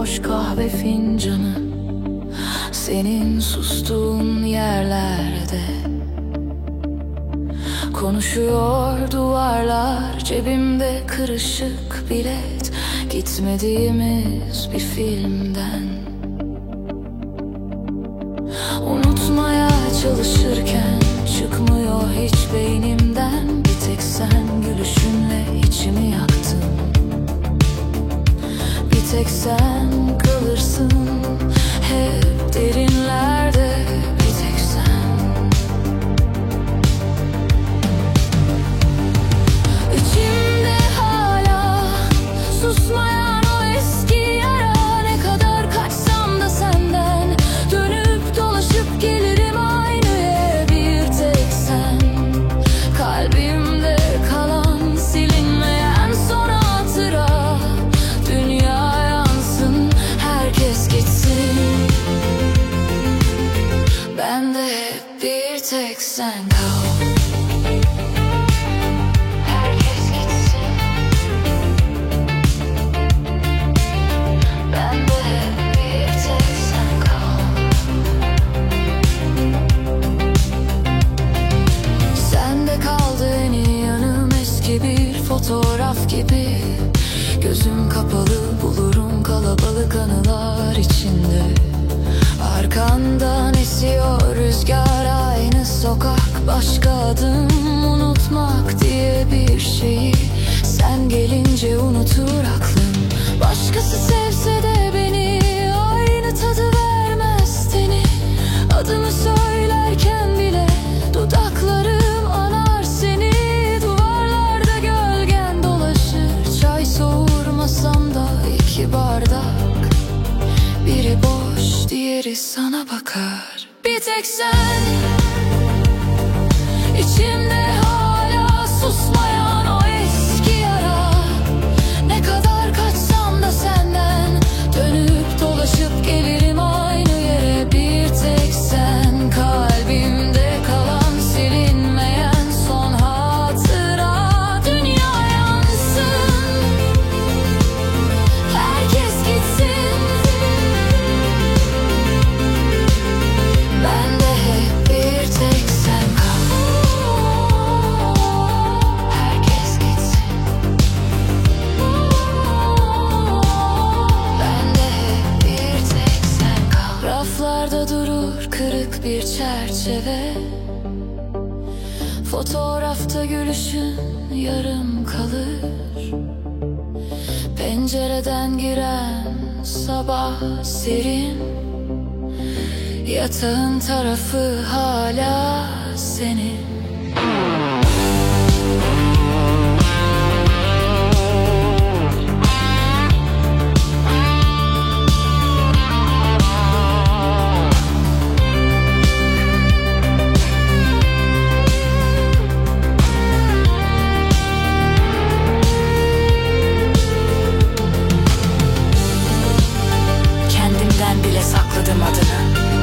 boş kahve fincanı, senin sustuğun yerlerde. Konuşuyor duvarlar, cebimde kırışık bilet, gitmediğimiz bir filmden. Unutmaya çalışırken çıkmıyor hiç beynimden. Bir tek sen gülüşünle içimi yaktın. Bir tek sen kalırsın hep derinlerde. Bir tek sen. İçimde hala susmayan o eski yara. Ne kadar kaçsam da senden dönüp dolaşıp gelirim aynı yere. Bir tek sen kalbimde kalan silinmeyen son hatıra. Dünya yansın, herkes gitsin, ben de hep bir tek sen kal. Herkes gitsin, ben de hep bir tek sen kal. Sende kaldı en iyi yanım, eski bir fotoğraf gibi. Gözüm kapalı bulurum kalabalık anılar içinde. Arkandan esiyor rüzgar, aynı sokak, başka adım. Unutmak diye bir şeyi sen gelince unutur aklım. Başkası sevse de beni aynı tadı vermez seni. Adımı söylerken bile dudaklarım anar seni. Duvarlarda gölgen dolaşır, çay soğurmasam da iki bardak. Biri boş, diğeri sana bakar. Bir tek sen, içimde hala susmayan o eski yara. Ne kadar kaçsam da senden dönüp dolaşıp gelirim aynı yere. Bir tek sen kalbimde kalan silinmeyen son hatıra. Dünya yansın, herkes gitsin, ben de hep bir tek sen kal. Herkes gitsin, ben de hep bir tek sen kal. Raflarda durur kırık bir çerçeve, fotoğrafta gülüşün yarım kalır. Pencereden giren sabah serin, yatağın tarafı hala senin. Kendimden bile sakladım adını.